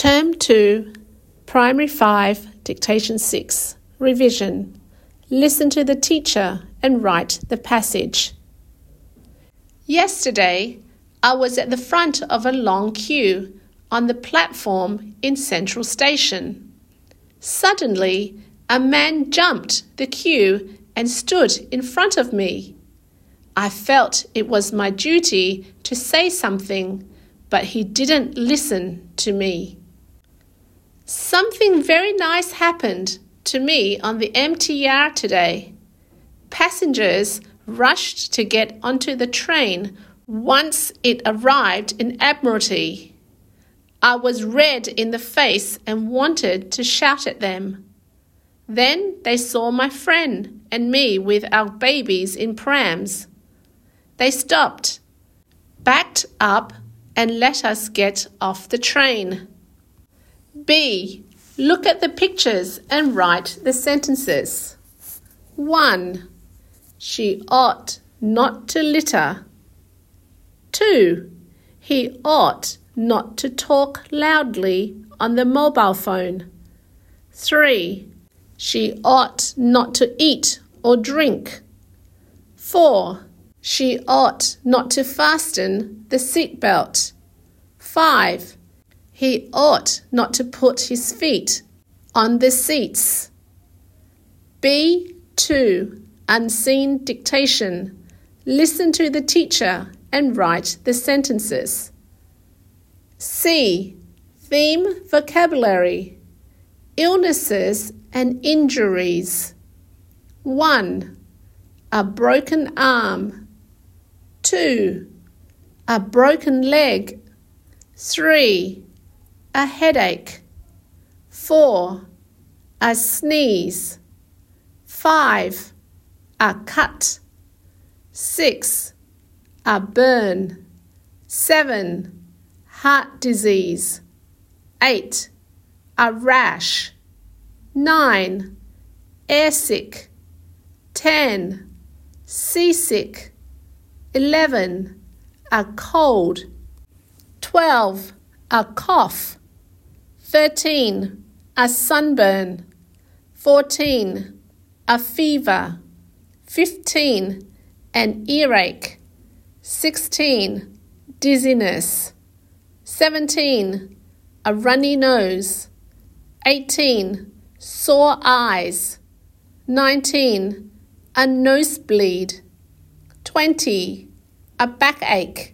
Term 2, Primary 5, Dictation 6, Revision. Listen to the teacher and write the passage. Yesterday, I was at the front of a long queue on the platform in Central Station. Suddenly, a man jumped the queue and stood in front of me. I felt it was my duty to say something, but he didn't listen to me. Something very nice happened to me on the MTR today. Passengers rushed to get onto the train once it arrived in Admiralty. I was red in the face and wanted to shout at them. Then they saw my friend and me with our babies in prams. They stopped, backed up, and let us get off the train. B. Look at the pictures and write the sentences. 1. She ought not to litter. 2. He ought not to talk loudly on the mobile phone. 3. She ought not to eat or drink. 4. She ought not to fasten the seatbelt. 5. He ought not to put his feet on the seats. B2. Unseen dictation. Listen to the teacher and write the sentences. C. Theme vocabulary. Illnesses and injuries. 1. A broken arm. 2. A broken leg. 3. A headache. 4. A sneeze. 5. A cut. 6. A burn. 7. Heart disease. 8. A rash. 9. Airsick. 10. Seasick. 11. A cold. 12. A cough. 13. A sunburn. 14. A fever. 15. An earache. 16. Dizziness. 17. A runny nose. 18. Sore eyes. 19. A nosebleed. 20. A backache.